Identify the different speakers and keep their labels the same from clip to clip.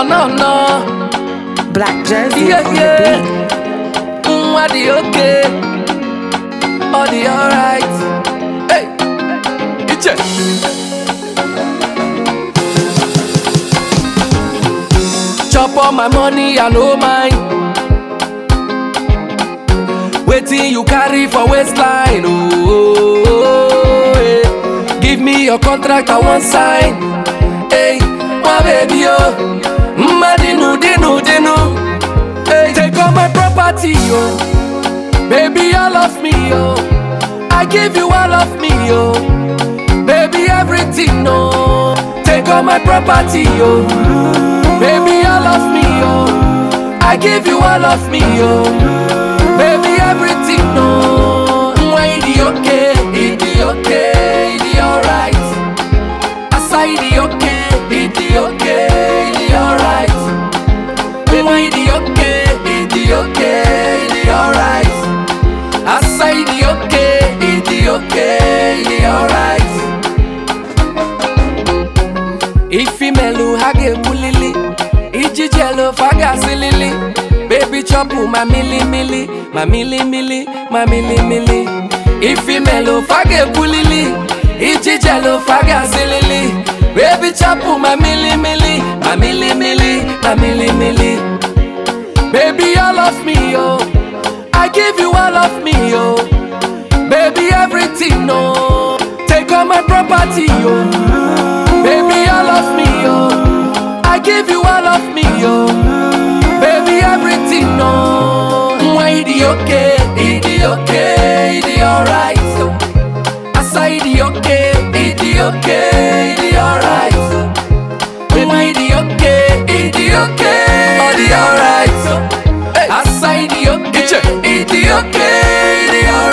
Speaker 1: no.
Speaker 2: Black Jersey
Speaker 1: Yeah,
Speaker 2: on
Speaker 1: yeah.
Speaker 2: the beat.
Speaker 1: Are the okay? Are the alright? Hey, Iche. Chop all my money, I no mind. Waiting you carry for waistline. Oh, hey. Give me your contract, I want sign. Hey, my baby, oh. Dinu. Hey, take all my property, oh. Baby, all of me, oh. I give you all of me, oh. Baby, everything, oh. Take all my property, oh. Baby, all of me, oh. I give you all of me, oh. Baby, everything, no. It's okay, it's okay, it's alright. I say it's okay, it's okay, it's alright. It's okay, it's okay, it's alright. I say it's okay, it's okay, it's alright. If female hage bulili, ijijelo faga silili. Baby chop my milli, my milli. If female fage bulili, ijijelo faga silili. Baby chop my milli, my milli. Baby all of me, oh. I give you all of me, oh. Baby everything, no. Take all my property, oh. Baby all of me, oh. I give you all of me, oh. Baby everything, no. It's okay, it's okay, it's alright. I say it's okay, it's okay, it's alright. It's okay, it's okay, it's alright. I say it's okay, it's okay,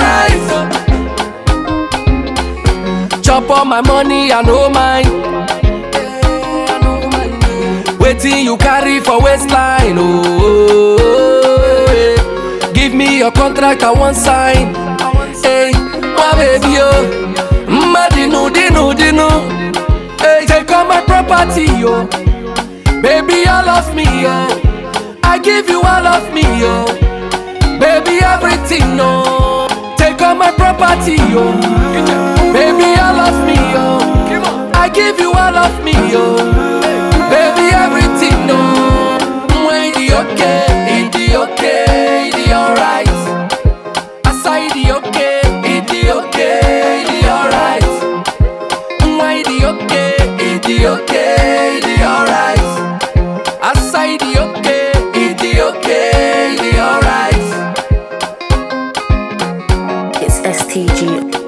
Speaker 1: it's alright. Chop all my money, I no mind. Waiting you carry for waistline, oh. Hey. Give me your contract, I want sign. Hey, my baby, oh. Dinu. Hey, take all my property, oh. Baby, all of me, oh. I give you all of me, oh. Baby, everything, no. Take all my property, oh. Baby, all of me, oh. I give you all of me, oh. Baby, everything, no. It's okay, it's okay, it's alright. I say it's okay, it's okay, it's alright. It's okay, it's okay, it's alright. I say it's okay, it's okay, it's alright.
Speaker 2: It's STG.